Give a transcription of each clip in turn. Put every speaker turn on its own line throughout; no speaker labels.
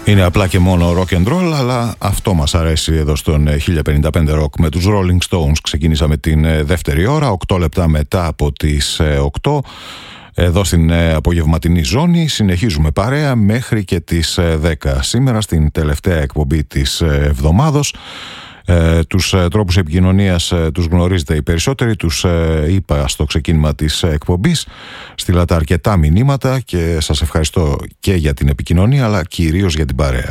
Είναι απλά και μόνο rock and roll, αλλά αυτό μας αρέσει εδώ στον 1055 Rock με τους Rolling Stones. Ξεκινήσαμε την δεύτερη ώρα, 8 λεπτά μετά από τις 8. Εδώ στην απογευματινή ζώνη συνεχίζουμε παρέα μέχρι και τις 10. Σήμερα στην τελευταία εκπομπή της εβδομάδος. Τους τρόπους επικοινωνίας τους γνωρίζετε οι περισσότεροι, τους είπα στο ξεκίνημα της εκπομπής. Στείλατε αρκετά μηνύματα και σας ευχαριστώ και για την επικοινωνία, αλλά κυρίως για την παρέα.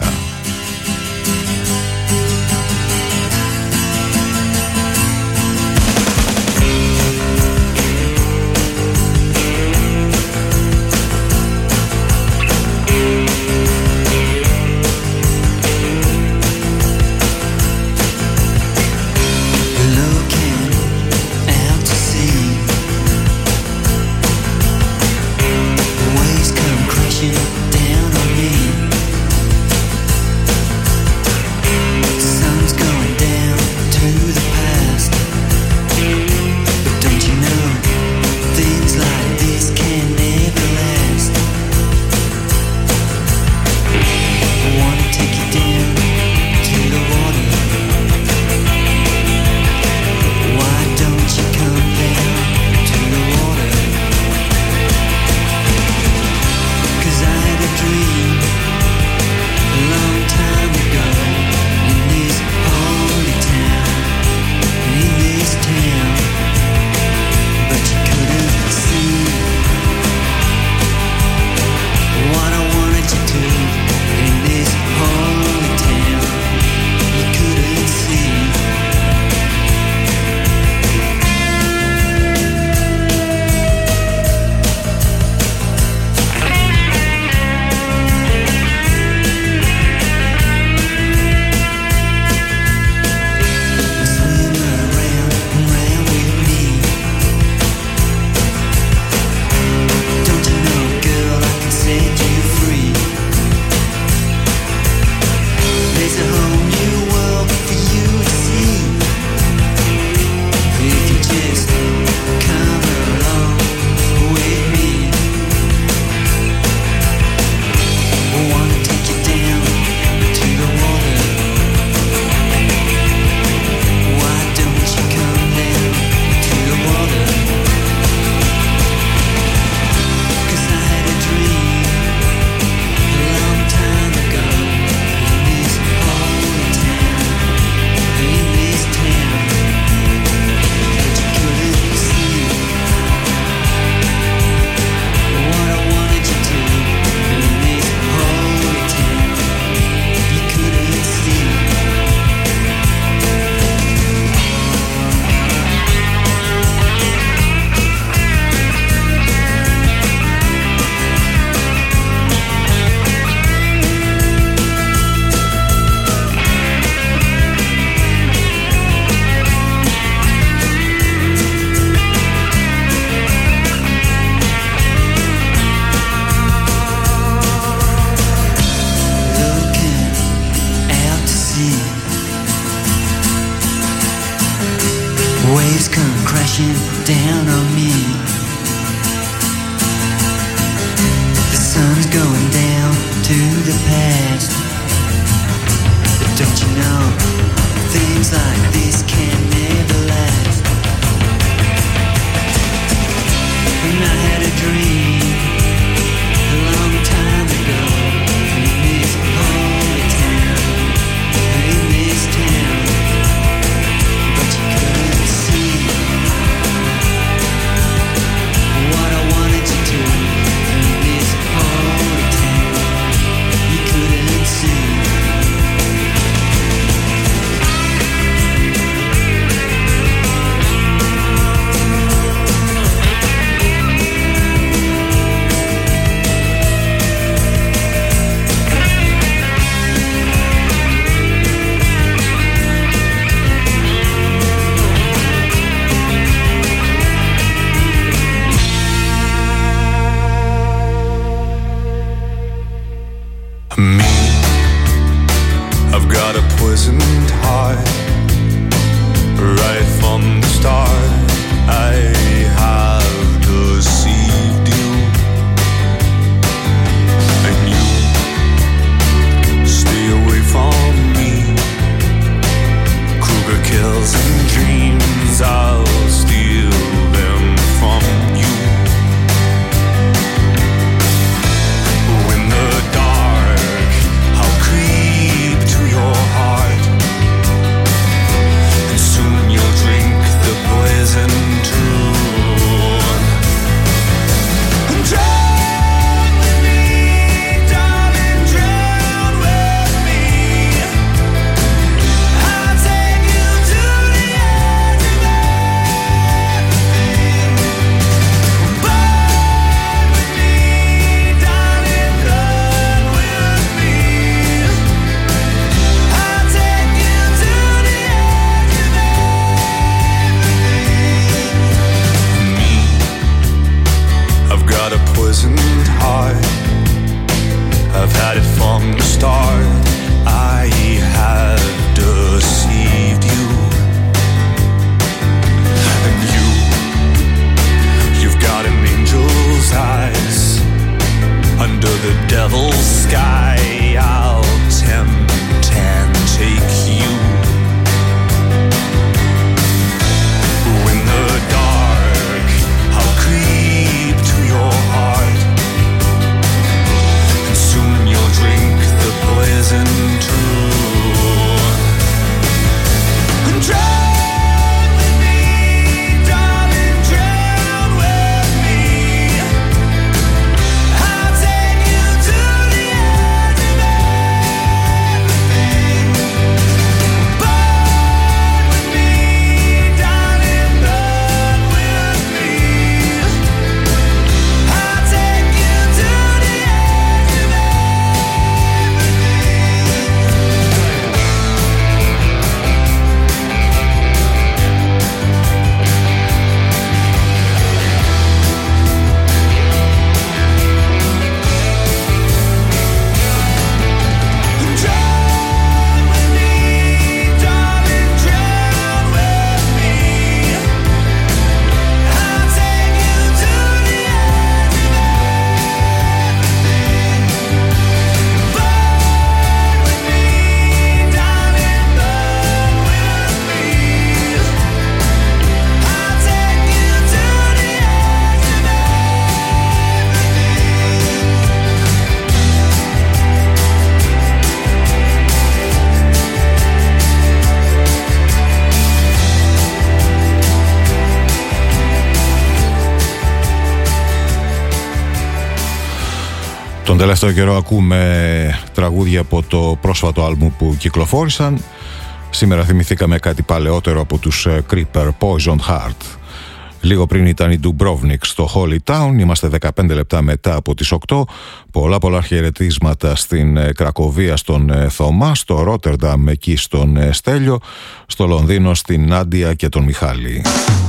Τον τελευταίο καιρό ακούμε τραγούδια από το πρόσφατο άλμπουμ που κυκλοφόρησαν. Σήμερα θυμηθήκαμε κάτι παλαιότερο από τους Creeper, Poisoned Heart. Λίγο πριν ήταν η Dubrovnik στο Holy Town. Είμαστε 15 λεπτά μετά από τις 8. Πολλά χαιρετίσματα στην Κρακοβία στον Θωμά, στο Ρότερνταμ εκεί στον Στέλιο, στο Λονδίνο στην Νάντια και τον Μιχάλη.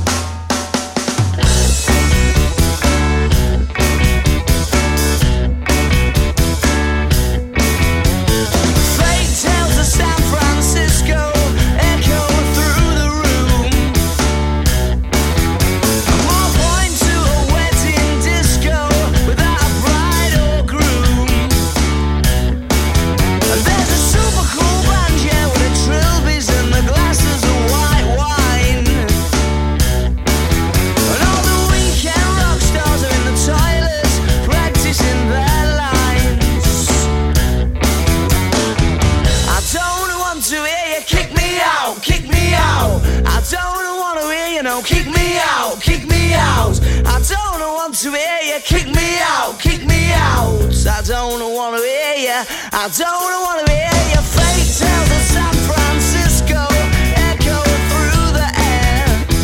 To hear you kick me out, kick me out. I don't want to hear you, I don't want to hear your fate tales of San Francisco echo through the air.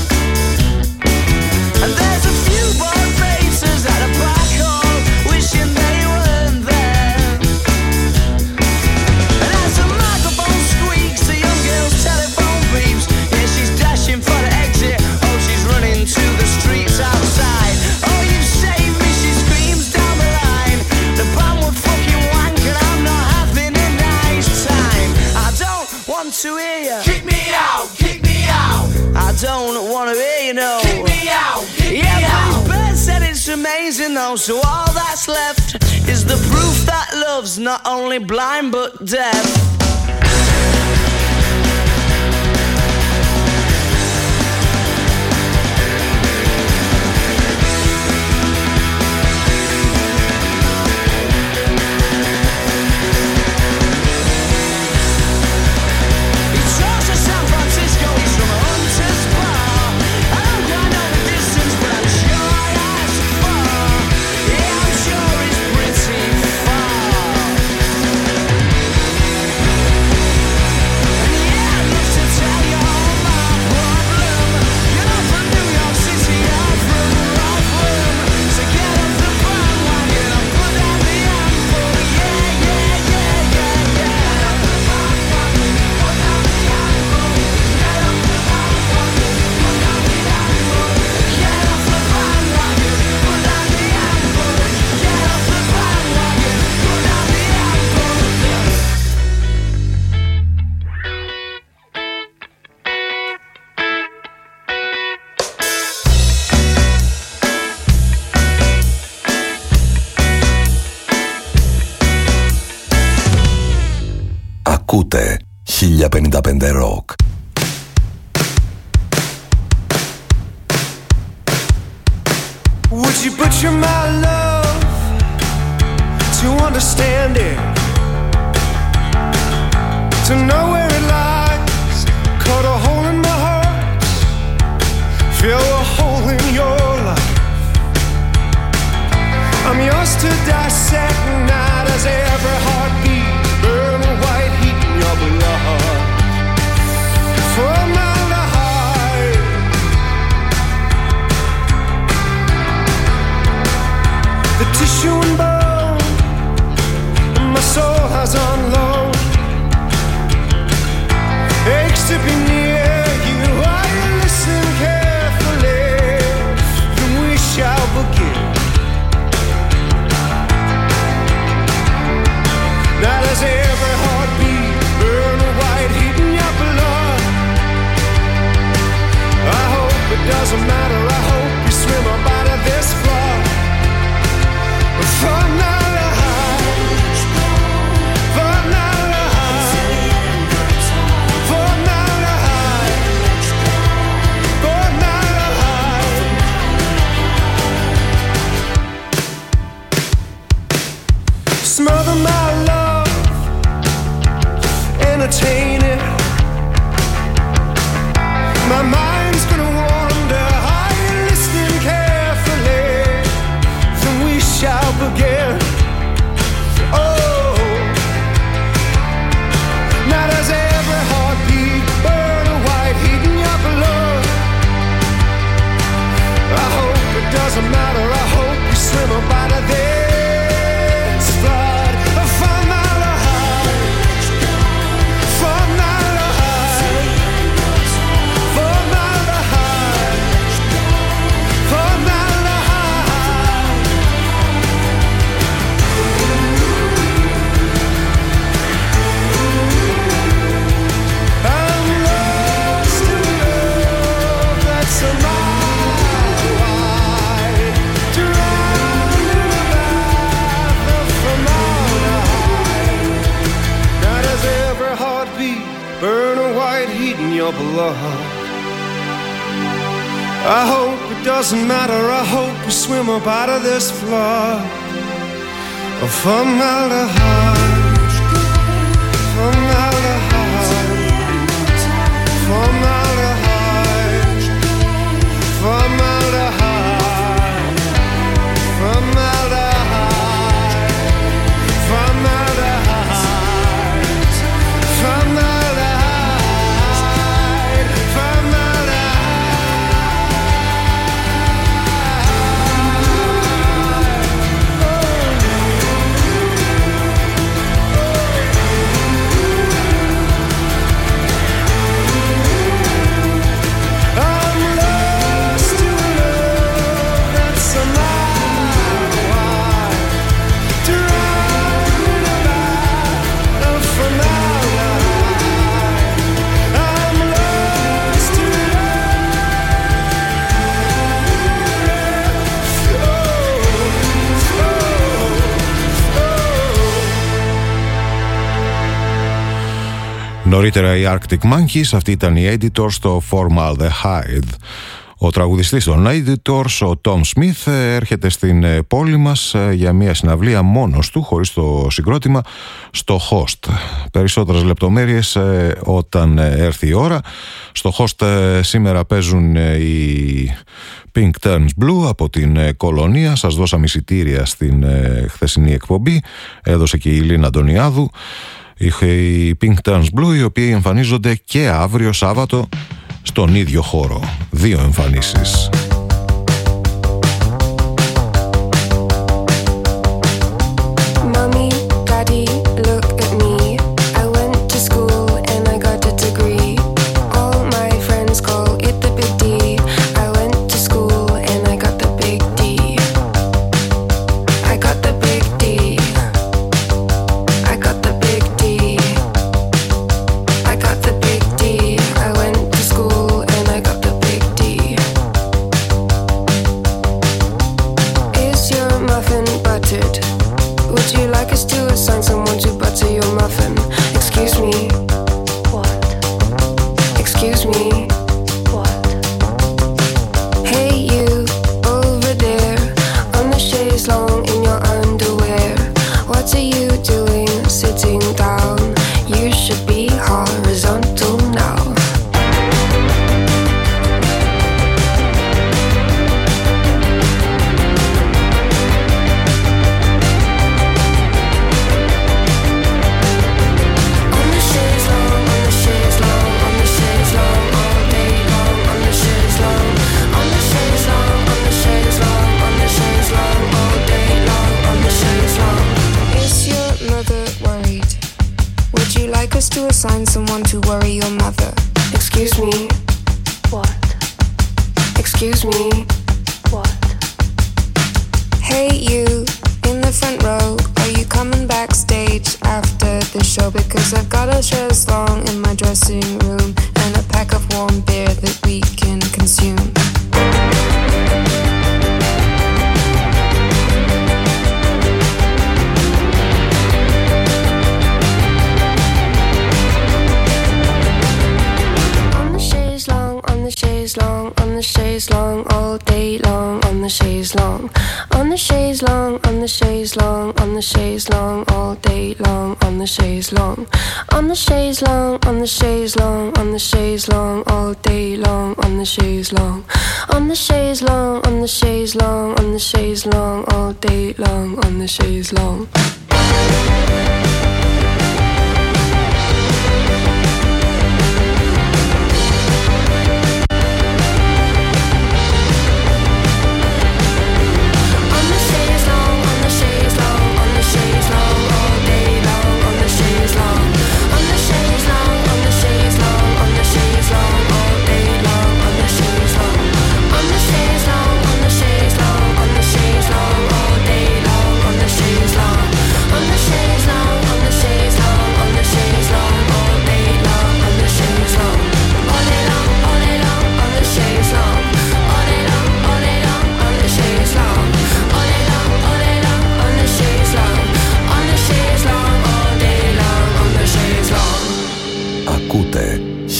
And there's a few bored faces at a black hole wishing they weren't there. And as the microphone squeaks, the young girl's telephone beeps. Yeah, she's dashing for the exit, oh, she's running to the streets outside. Oh, you saved me, she screams down the line. The band would fucking wank and I'm not having a nice time. I don't want to hear you. Kick me out, kick me out. I don't want to hear you, no. Kick me out, kick me out. Yeah, but Bird said it's amazing though, so all that's left is the proof that love's not only blind but deaf.
Ακούτε 1055 Rock.
Would you butcher my love to understand it, to know where it lies, cut a hole in my heart, fill a hole in your life. I'm yours to dissect, not as every heartbeat burn a white heat in your blood. For a mile to hide, the tissue and bone, and my soul has on loan. Aches to be near you, I listen carefully, then we shall begin. Not as every heartbeat burn a white heat in your blood. I hope it doesn't matter, I hope you swim up out of this flood. For now to hide, for now to hide, for now to hide, for now to hide. Smother my love, entertain it. My mind's gonna wander, are you listening carefully? Then we shall begin. white heat in your blood. I hope it doesn't matter, I hope we swim up out of this flood of formaldehyde, formaldehyde, formaldehyde, formaldehyde, formaldehyde, formaldehyde, formaldehyde, formaldehyde.
Νωρίτερα οι Arctic Monkeys, αυτή ήταν η Editor στο Formaldehyde. Ο τραγουδιστής των Editors, ο Tom Smith, έρχεται στην πόλη μας για μια συναυλία μόνος του, χωρίς το συγκρότημα, στο Host. Περισσότερες λεπτομέρειες όταν έρθει η ώρα. Στο Host σήμερα παίζουν οι Pink Turns Blue από την Κολονία. Σας δώσαμε εισιτήρια στην χθεσινή εκπομπή. Έδωσε και η Λίνα Αντωνιάδου. Οι Pink Turns Blue, οι οποίοι εμφανίζονται και αύριο Σάββατο στον ίδιο χώρο. 2 εμφανίσεις.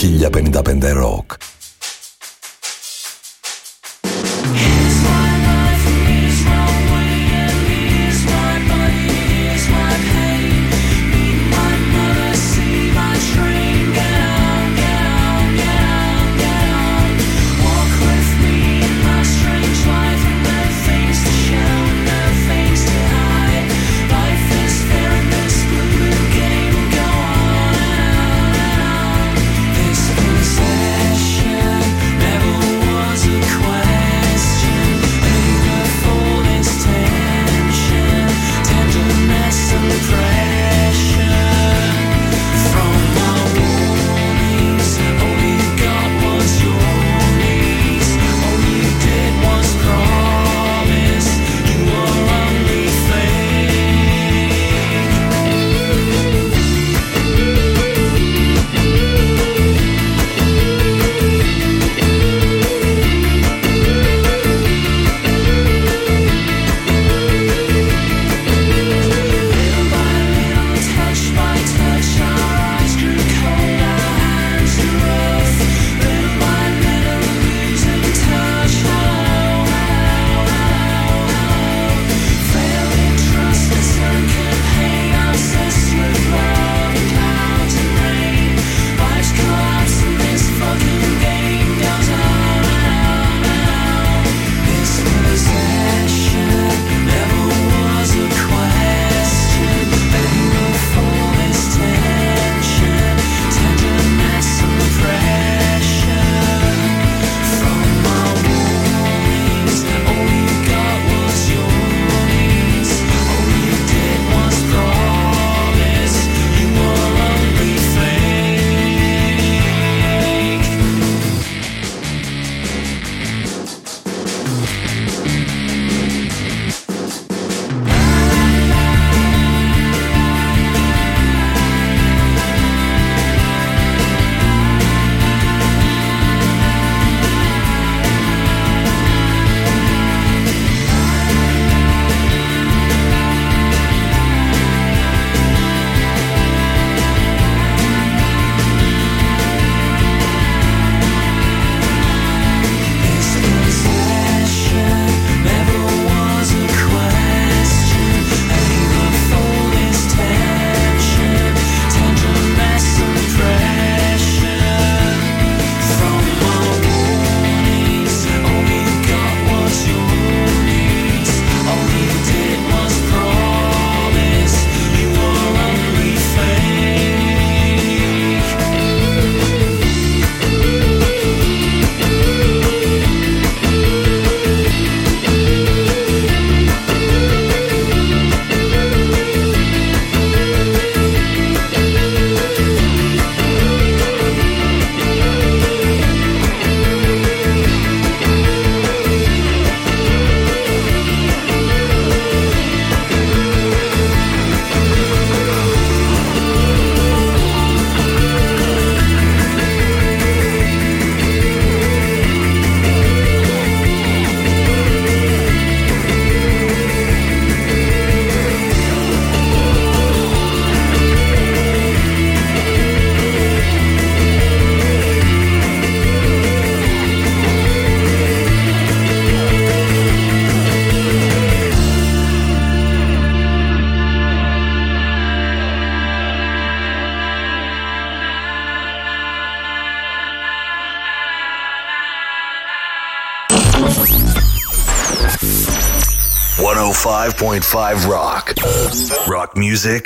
1055 Rock.
Rock. Rock music.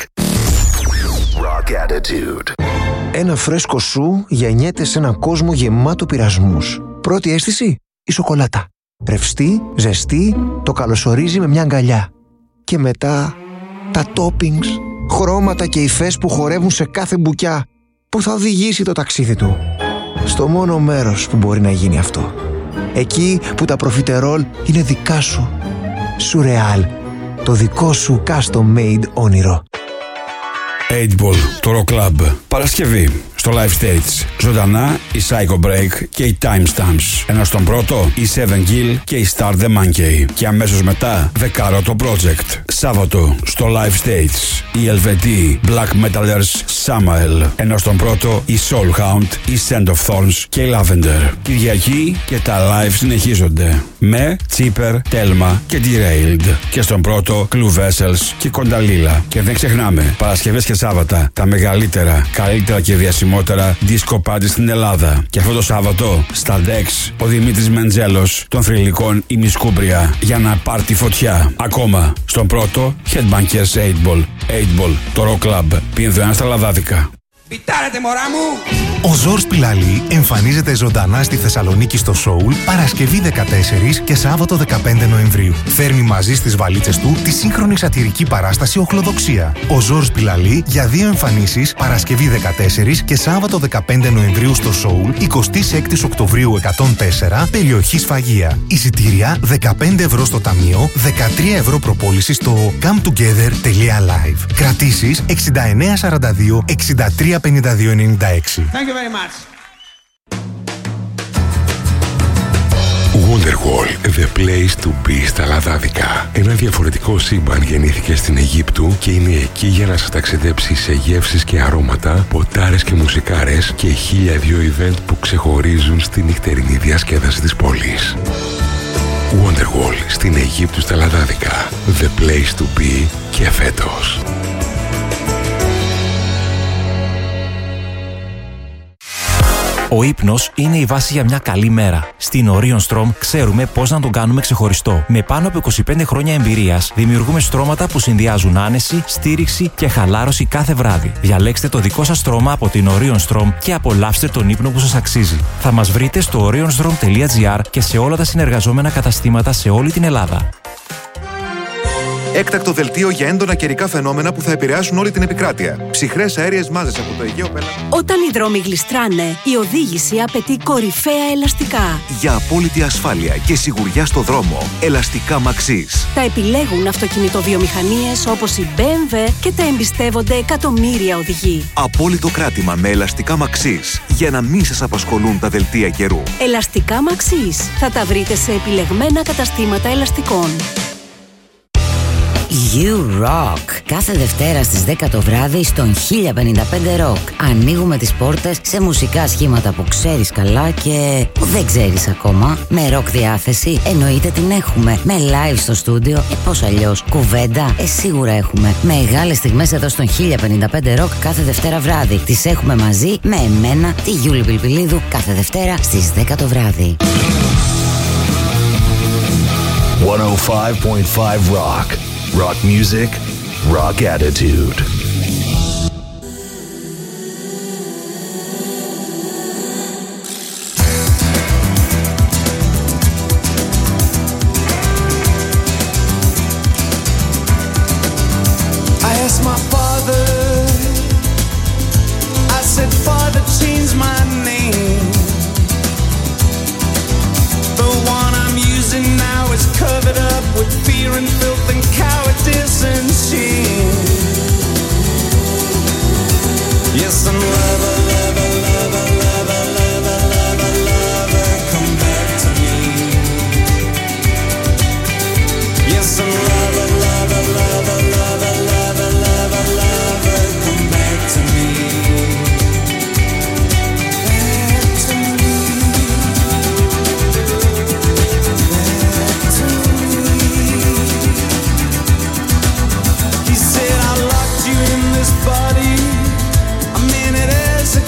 Rock attitude.
Ένα φρέσκο σου γεννιέται σε έναν κόσμο γεμάτο πειρασμούς. Πρώτη αίσθηση, η σοκολάτα. Ρευστή, ζεστή, το καλωσορίζει με μια αγκαλιά. Και μετά τα toppings, χρώματα και υφές που χορεύουν σε κάθε μπουκιά, που θα οδηγήσει το ταξίδι του στο μόνο μέρος που μπορεί να γίνει αυτό. Εκεί που τα προφιτερόλ είναι δικά σου. Σουρεάλ, το δικό σου custom made όνειρο.
8 Ball, το Rock Club. Παρασκευή, στο Live Stage. Ζωντανά η Psycho Break και οι Timestamps. Ενώ στον πρώτο η Seven Gill και η Start the Monkey. Και αμέσως μετά Δεκάρωτο Project. Σάββατο στο Live Stage η LVD Black Metalers Samael. Ενώ στον πρώτο η Soulhound, η Scent of Thorns και η Lavender. Κυριακή και τα live συνεχίζονται με Cheaper, Telma και Derailed. Και στον πρώτο Clue Vessels και Κονταλίλα. Και δεν ξεχνάμε Παρασκευές και Σάββατα τα μεγαλύτερα, καλύτερα και διασημότερα disco party στην Ελλάδα. Και αυτό το Σάββατο στα Dex ο Δημήτρης Μεντζέλος των Θρυλικών ημισκούμπρια για να πάρει φωτιά. Ακόμα στον πρώτο Headbangers 8 Ball, το Rock Club. Πίνδο ένα στα λαδάδικα.
Πιτάρετε μωρά μου!
Ο Ζορς Πιλαλή εμφανίζεται ζωντανά στη Θεσσαλονίκη στο Soul Παρασκευή 14 και Σάββατο 15 Νοεμβρίου. Φέρνει μαζί στις βαλίτσες του τη σύγχρονη σατιρική παράσταση Οχλοδοξία. Ο Ζορς Πιλαλή για 2 εμφανίσεις Παρασκευή 14 και Σάββατο 15 Νοεμβρίου στο Soul 26 Οκτωβρίου 104 περιοχή Σφαγεία. Εισιτήρια 15 ευρώ στο ταμείο, 13 ευρώ προπόληση στο cometogether.live. Κρατήσεις 6942 63 5296.
Thank you very much.
Wonderwall, the place to be στα λαδάδικα. Ένα διαφορετικό σύμπαν γεννήθηκε στην Αιγύπτου και είναι εκεί για να σας ταξιδέψει σε γεύσεις και αρώματα, ποτάρες και μουσικάρες και 1002 event που ξεχωρίζουν στη νυχτερινή διασκέδαση της πόλης. Wonderwall στην Αιγύπτου στα λαδάδικα. The place to be και φέτος.
Ο ύπνος είναι η βάση για μια καλή μέρα. Στην Orion Strom ξέρουμε πώς να τον κάνουμε ξεχωριστό. Με πάνω από 25 χρόνια εμπειρίας, δημιουργούμε στρώματα που συνδυάζουν άνεση, στήριξη και χαλάρωση κάθε βράδυ. Διαλέξτε το δικό σας στρώμα από την Orion Strom και απολαύστε τον ύπνο που σας αξίζει. Θα μας βρείτε στο orionstrom.gr και σε όλα τα συνεργαζόμενα καταστήματα σε όλη την Ελλάδα.
Έκτακτο δελτίο για έντονα καιρικά φαινόμενα που θα επηρεάσουν όλη την επικράτεια. Ψυχρές αέριες μάζες από το Αιγαίο πέλαγο.
Όταν οι δρόμοι γλιστράνε, η οδήγηση απαιτεί κορυφαία ελαστικά.
Για απόλυτη ασφάλεια και σιγουριά στο δρόμο, ελαστικά Maxis.
Τα επιλέγουν αυτοκινητοβιομηχανίες όπως η BMW και τα εμπιστεύονται εκατομμύρια οδηγοί.
Απόλυτο κράτημα με ελαστικά Maxis για να μην σας απασχολούν τα δελτία καιρού.
Ελαστικά Maxis. Θα τα βρείτε σε επιλεγμένα καταστήματα ελαστικών.
You Rock. Κάθε Δευτέρα στις 10 το βράδυ στον 1055 Rock. Ανοίγουμε τις πόρτες σε μουσικά σχήματα που ξέρεις καλά και που δεν ξέρεις ακόμα. Με rock διάθεση εννοείται την έχουμε. Με live στο στούντιο, πώς αλλιώς. Κουβέντα, σίγουρα έχουμε. Μεγάλες στιγμές εδώ στον 1055 Rock κάθε Δευτέρα βράδυ. Τις έχουμε μαζί με εμένα, τη Γιούλη Πιλπιλίδου, κάθε Δευτέρα στις 10 το βράδυ.
105.5 Rock. Rock music, rock attitude.
I asked my father, I said, Father, change my name. The one I'm using now is covered up with fear and filth and cowardice and shame. Yes, I'm lover, lover, lover, lover, lover, lover, lover, come back to me. Yes, I'm lover, lover, lover, lover, lover, lover, lover, come back to me. Back to me. Back to me. He said, I locked you in this body. I'm in it as a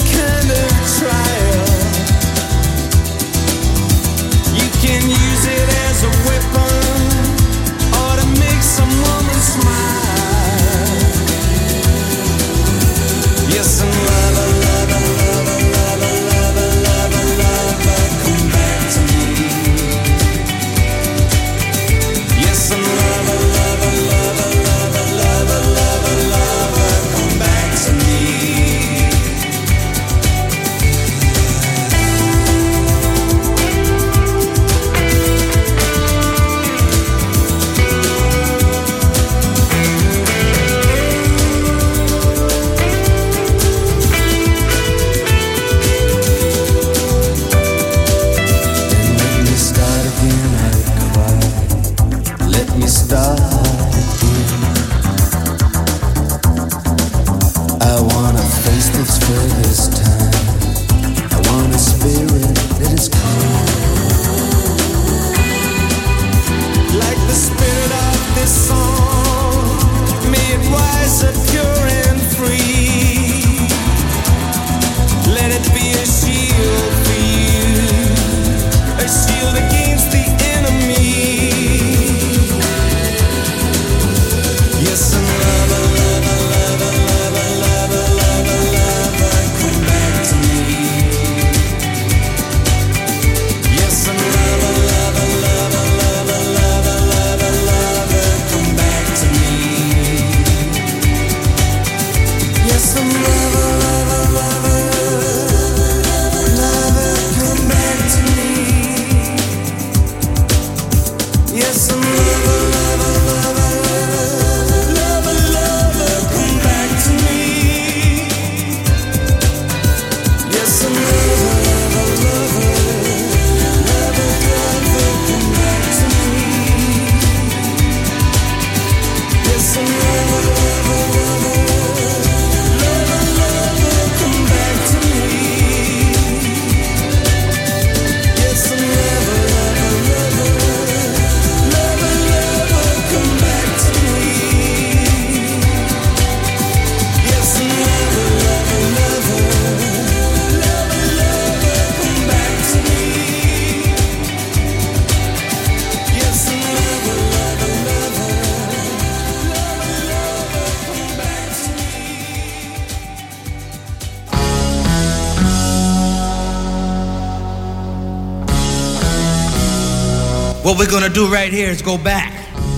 What we're gonna do right here is go back.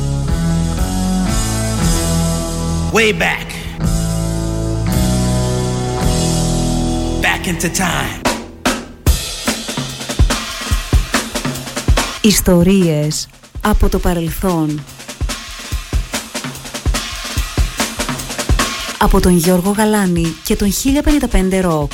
Way back. Back into time.
Ιστορίες από το παρελθόν. Από τον Γιώργο Γαλάνη και τον 1055 Rock.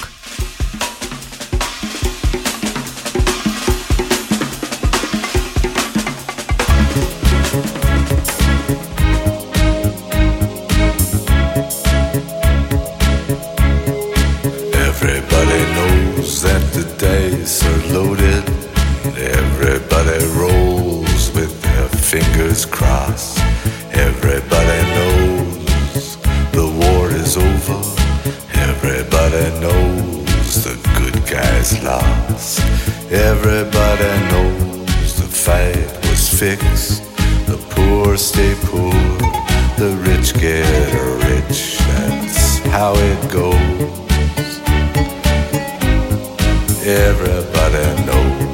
Everybody knows that the dice are loaded. Everybody rolls with their fingers crossed. Everybody knows the war is over. Everybody knows the good guys lost. Everybody knows the fight was fixed. The poor stay poor, the rich get rich. That's how it goes. Everybody knows.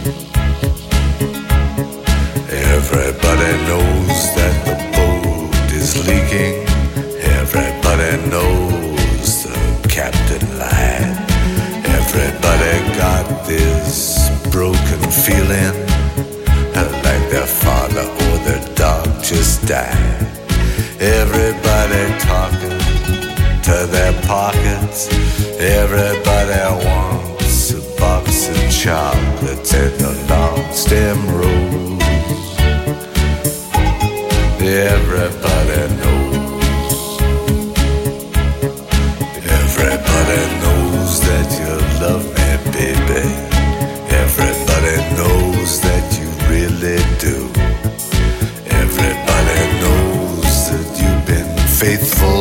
Everybody knows that the boat is leaking. Everybody knows the captain lied. Everybody got this broken feeling like their father or their dog just died. Everybody talking to their pockets. Everybody wants a box of chocolates and a long stem rose. Everybody knows. Everybody knows that you love me, baby. Everybody knows that you really do. Everybody knows that you've been faithful.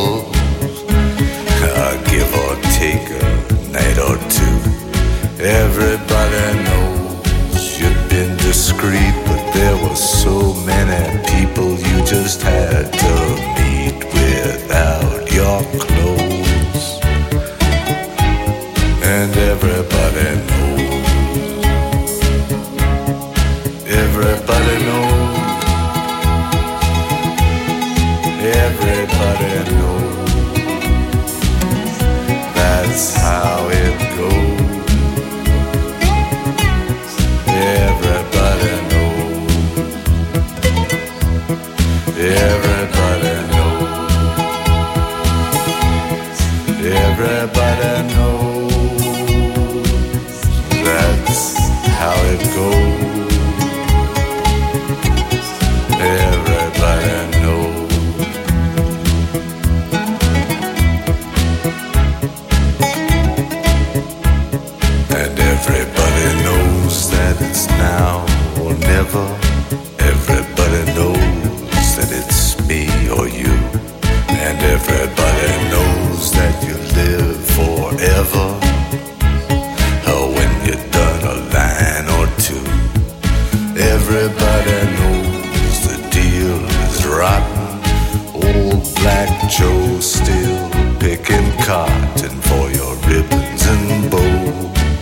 Give or take a night or two. Everybody knows you've been discreet, but there were so many people you just had to meet without your clothes. And everybody knows. Everybody knows. Everybody knows. That's how it goes. Everybody knows. Everybody knows. Everybody knows. That's how it goes. Everybody knows. Everybody knows that it's now or never. Everybody knows that it's me or you. And everybody knows that you live forever. When you're done a line or two. Everybody knows the deal is rotten. Old Black Joe still picking cotton for your ribbons and bows.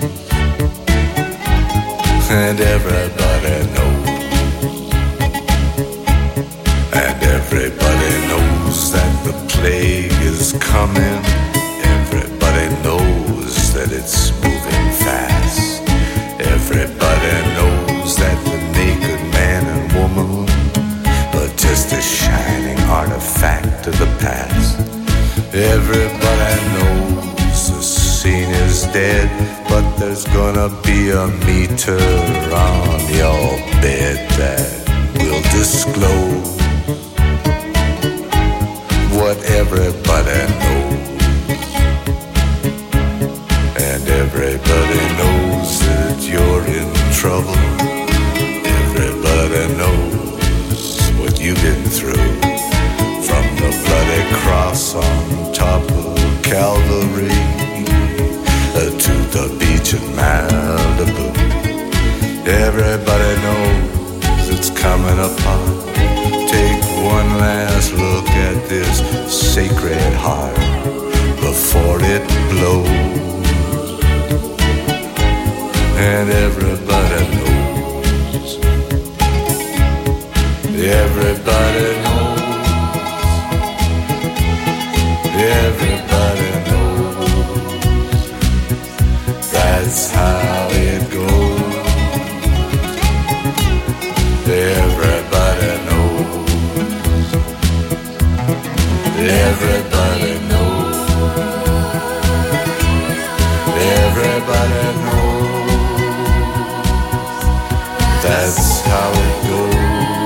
And everybody knows. And everybody knows that the plague is coming. Everybody knows that it's moving fast. Everybody knows that the naked man and woman are just a shining artifact of the past. Everybody knows the scene is dead, but there's gonna be a meter on your bed that will disclose what everybody knows. And everybody knows that you're in trouble. Everybody knows what you've been through. From the bloody cross on top of Calvary to the beach in Malibu. Everybody knows it's coming apart. Take one last look at this sacred heart before it blows. And everybody knows. Everybody knows. Everybody knows. That's how it goes. Everybody knows. Everybody knows. Everybody knows. That's how it goes.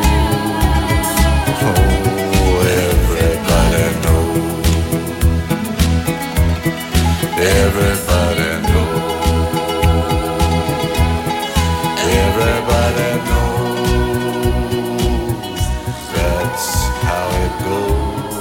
Everybody knows. Everybody knows. That's how it goes.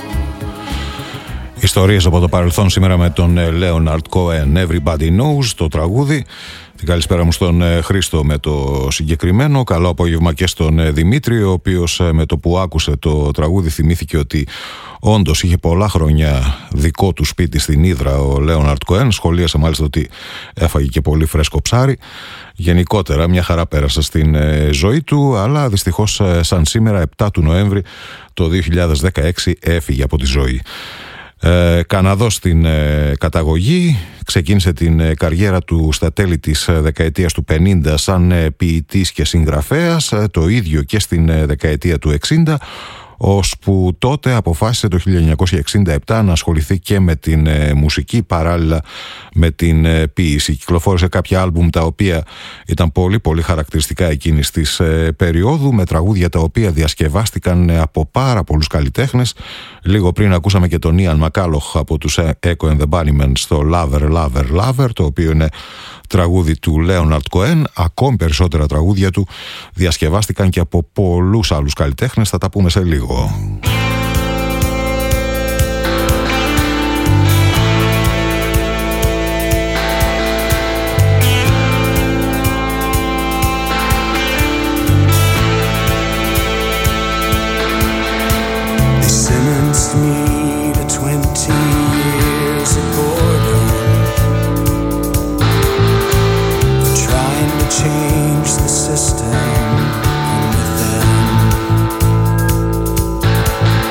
Ιστορίες από το παρελθόν σήμερα με τον Leonard Cohen. Everybody knows, το τραγούδι. Την καλησπέρα μου στον Χρήστο με το συγκεκριμένο. Καλό απόγευμα και στον Δημήτρη, ο οποίος με το που άκουσε το τραγούδι θυμήθηκε ότι όντως είχε πολλά χρόνια δικό του σπίτι στην Ύδρα ο Λέοναρντ Κοέν. Σχολίασε μάλιστα ότι έφαγε και πολύ φρέσκο ψάρι. Γενικότερα μια χαρά πέρασε στην ζωή του, αλλά δυστυχώς σαν σήμερα 7 του Νοέμβρη το 2016 έφυγε από τη ζωή. Καναδός στην καταγωγή, ξεκίνησε την καριέρα του στα τέλη της δεκαετίας του 50 σαν ποιητής και συγγραφέας, το ίδιο και στην δεκαετία του 60, ώσπου τότε αποφάσισε το 1967 να ασχοληθεί και με την μουσική παράλληλα με την ποίηση. Κυκλοφόρησε κάποια άλμπουμ τα οποία ήταν πολύ πολύ χαρακτηριστικά εκείνης της περίοδου, με τραγούδια τα οποία διασκευάστηκαν από πάρα πολλούς καλλιτέχνες. Λίγο πριν ακούσαμε και τον Ιαν Μακάλοχ από τους Echo and the Bunnymen στο Lover, Lover, Lover, το οποίο είναι τραγούδι του Λέοναρντ Κοέν. Ακόμη περισσότερα τραγούδια του διασκευάστηκαν και από πολλούς άλλους καλλιτέχνες. Θα τα πούμε σε λίγο.
Change the system from within.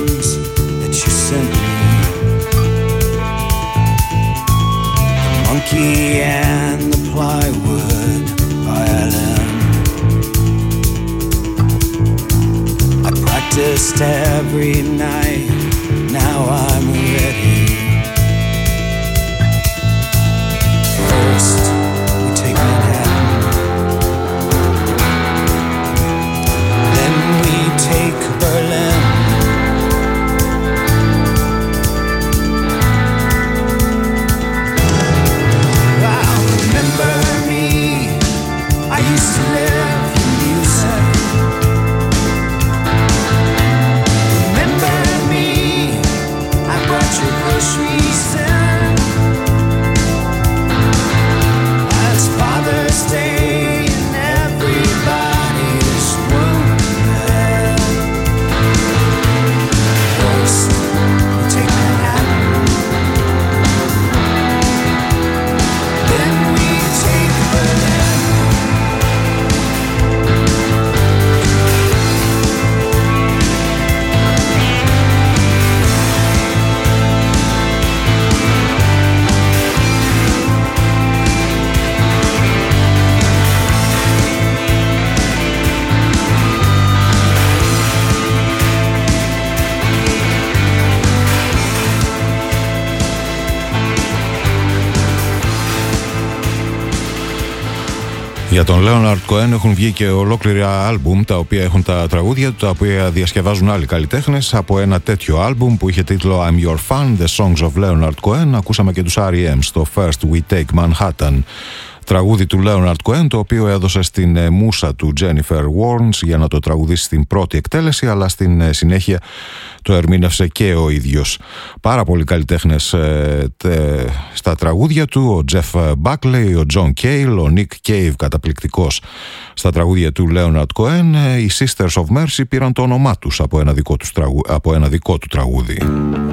poems that you sent me. The monkey and the plywood violin. I practiced every night, now I'm ready. First, we take Manhattan, then we take Berlin. Wow, remember me, I used to live in music. Remember me, I brought your groceries in. It's Father's Day and everybody's wounded. First, we take Manhattan, then we take Berlin.
Για τον Leonard Cohen έχουν βγει και ολόκληρα άλμπουμ τα οποία έχουν τα τραγούδια του, τα οποία διασκευάζουν άλλοι καλλιτέχνες. Από ένα τέτοιο άλμπουμ που είχε τίτλο I'm Your Fan, The Songs of Leonard Cohen, ακούσαμε και τους R.E.M. στο First We Take Manhattan, τραγούδι του Leonard Cohen, το οποίο έδωσε στην μούσα του Jennifer Warnes για να το τραγουδήσει στην πρώτη εκτέλεση, αλλά στην συνέχεια το ερμήνευσε και ο ίδιος. Πάρα πολλοί καλλιτέχνες στα τραγούδια του, ο Jeff Buckley, ο John Cale, ο Nick Cave καταπληκτικός στα τραγούδια του Leonard Cohen. Οι Sisters of Mercy πήραν το όνομά τους από ένα δικό του τραγούδι.